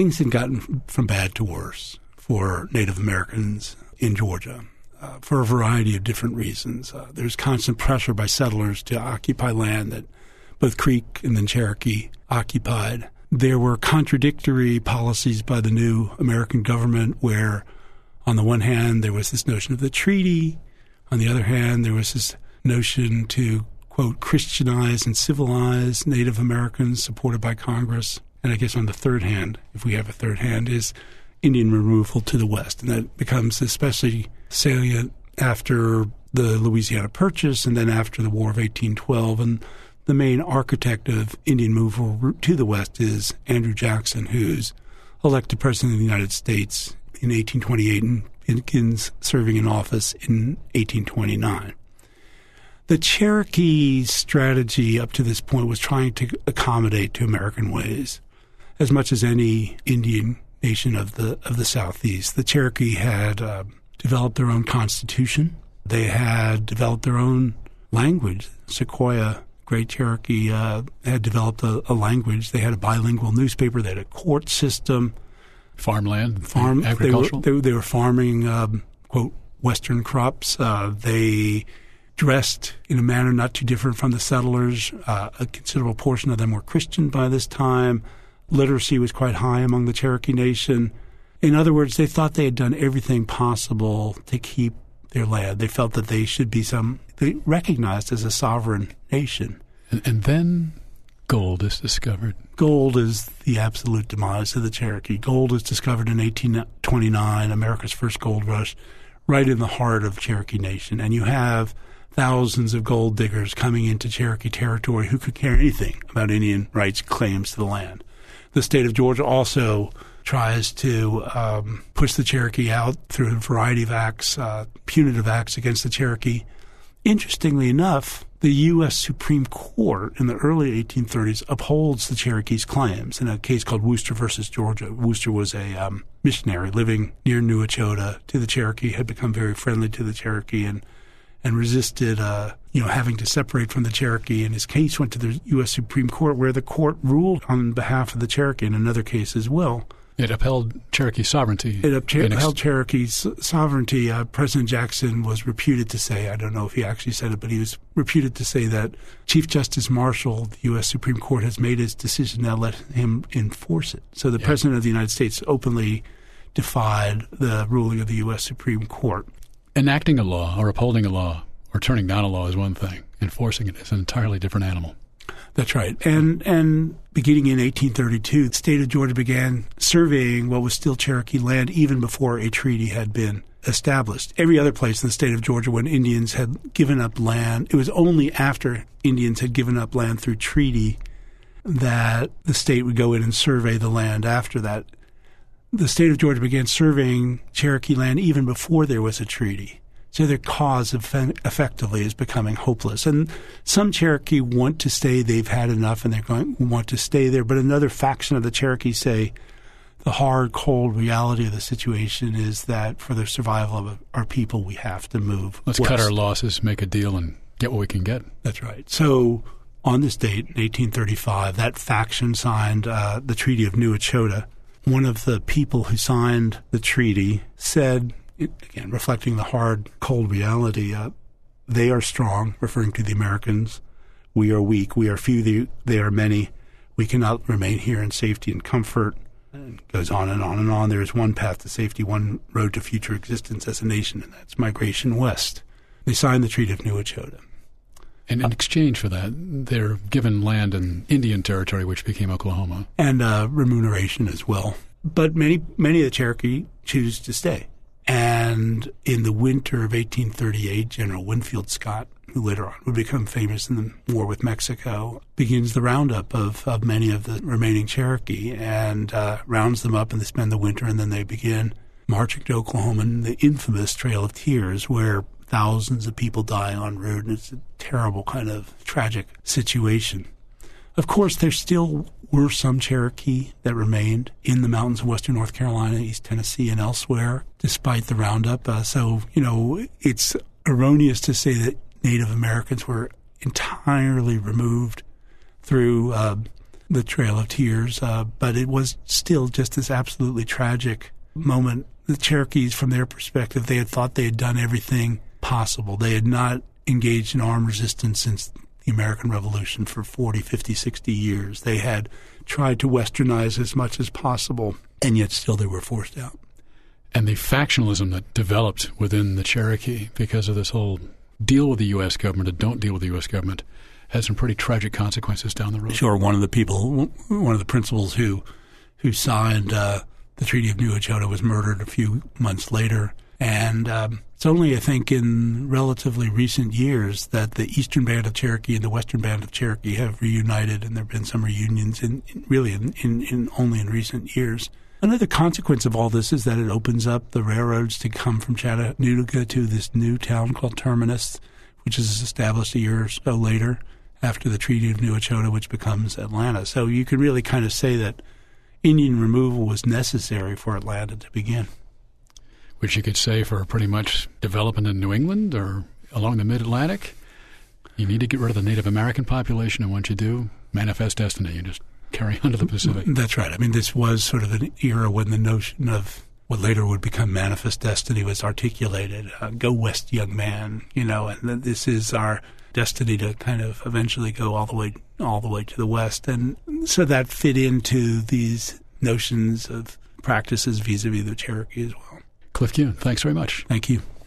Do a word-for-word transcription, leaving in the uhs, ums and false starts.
things had gotten from bad to worse for Native Americans in Georgia uh, for a variety of different reasons. Uh, there's constant pressure by settlers to occupy land that both Creek and then Cherokee occupied. There were contradictory policies by the new American government where, on the one hand, there was this notion of the treaty. On the other hand, there was this notion to, quote, Christianize and civilize Native Americans supported by Congress. And I guess on the third hand, if we have a third hand, is Indian removal to the west. And that becomes especially salient after the Louisiana Purchase and then after the War of eighteen twelve. And the main architect of Indian removal to the west is Andrew Jackson, who's elected president of the United States in eighteen twenty-eight and begins serving in office in eighteen twenty-nine. The Cherokee strategy up to this point was trying to accommodate to American ways as much as any Indian nation of the of the Southeast. The Cherokee had uh, developed their own constitution. They had developed their own language. Sequoyah, Great Cherokee, uh, had developed a, a language. They had a bilingual newspaper. They had a court system. Farmland, Farm, agricultural? They were, they, they were farming, um, quote, Western crops. Uh, they dressed in a manner not too different from the settlers. Uh, a considerable portion of them were Christian by this time. Literacy was quite high among the Cherokee Nation. In other words, they thought they had done everything possible to keep their land. They felt that they should be some they recognized as a sovereign nation. And, and then gold is discovered. Gold is the absolute demise of the Cherokee. Gold is discovered in eighteen twenty-nine, America's first gold rush, right in the heart of Cherokee Nation. And you have thousands of gold diggers coming into Cherokee territory who could care anything about Indian rights claims to the land. The state of Georgia also tries to um, push the Cherokee out through a variety of acts, uh, punitive acts against the Cherokee. Interestingly enough, the U S Supreme Court in the early eighteen thirties upholds the Cherokee's claims in a case called Wooster versus Georgia. Wooster was a um, missionary living near New Echota to the Cherokee, had become very friendly to the Cherokee and and resisted, uh, you know, having to separate from the Cherokee. And his case went to the U S Supreme Court, where the court ruled on behalf of the Cherokee in another case as well. It upheld Cherokee sovereignty. It upheld ex- Cherokee's sovereignty. Uh, President Jackson was reputed to say, I don't know if he actually said it, but he was reputed to say that Chief Justice Marshall, the U S Supreme Court, has made his decision, now let him enforce it. So the yeah. President of the United States openly defied the ruling of the U S Supreme Court. Enacting a law or upholding a law or turning down a law is one thing. Enforcing it is an entirely different animal. That's right. And and beginning in eighteen thirty-two, the state of Georgia began surveying what was still Cherokee land even before a treaty had been established. Every other place in the state of Georgia when Indians had given up land, it was only after Indians had given up land through treaty that the state would go in and survey the land after that. The state of Georgia began surveying Cherokee land even before there was a treaty. So their cause effectively is becoming hopeless. And some Cherokee want to stay. They've had enough, and they're going to want to stay there. But another faction of the Cherokee say the hard, cold reality of the situation is that for the survival of our people, we have to move Let's west. cut our losses, make a deal, and get what we can get. That's right. So on this date, in eighteen thirty-five, that faction signed uh, the Treaty of New Echota. One of the people who signed the treaty said, again, reflecting the hard, cold reality, uh, they are strong, referring to the Americans. We are weak. We are few. They are many. We cannot remain here in safety and comfort. And it goes on and on and on. There is one path to safety, one road to future existence as a nation, and that's migration west. They signed the Treaty of New Echota. And in exchange for that, they're given land in Indian Territory, which became Oklahoma. And uh, remuneration as well. But many, many of the Cherokee choose to stay. And in the winter of eighteen thirty-eight, General Winfield Scott, who later on would become famous in the war with Mexico, begins the roundup of, of many of the remaining Cherokee and uh, rounds them up, and they spend the winter, and then they begin marching to Oklahoma in the infamous Trail of Tears, where thousands of people die en route, and it's a terrible kind of tragic situation. Of course, there still were some Cherokee that remained in the mountains of western North Carolina, East Tennessee, and elsewhere, despite the roundup. Uh, so, you know, it's erroneous to say that Native Americans were entirely removed through uh, the Trail of Tears, uh, but it was still just this absolutely tragic moment. The Cherokees, from their perspective, they had thought they had done everything possible. They had not engaged in armed resistance since the American Revolution for forty, fifty, sixty years. They had tried to westernize as much as possible, and yet still they were forced out. And the factionalism that developed within the Cherokee because of this whole deal with the U S government or don't deal with the U S government had some pretty tragic consequences down the road. Sure. One of the people, one of the principals who who signed uh, the Treaty of New Echota was murdered a few months later. And um, it's only, I think, in relatively recent years that the Eastern Band of Cherokee and the Western Band of Cherokee have reunited, and there have been some reunions in, in really in, in, in only in recent years. Another consequence of all this is that it opens up the railroads to come from Chattanooga to this new town called Terminus, which is established a year or so later after the Treaty of New Echota, which becomes Atlanta. So you could really kind of say that Indian removal was necessary for Atlanta to begin. Which you could say for pretty much development in New England or along the Mid-Atlantic. You need to get rid of the Native American population, and once you do, manifest destiny. You just carry on to the Pacific. That's right. I mean, this was sort of an era when the notion of what later would become manifest destiny was articulated. Uh, go west, young man, you know, and this is our destiny to kind of eventually go all the way all the way to the west. And so that fit into these notions of practices vis-a-vis the Cherokee as well. Cliff Kuhn, thanks very much. Thank you.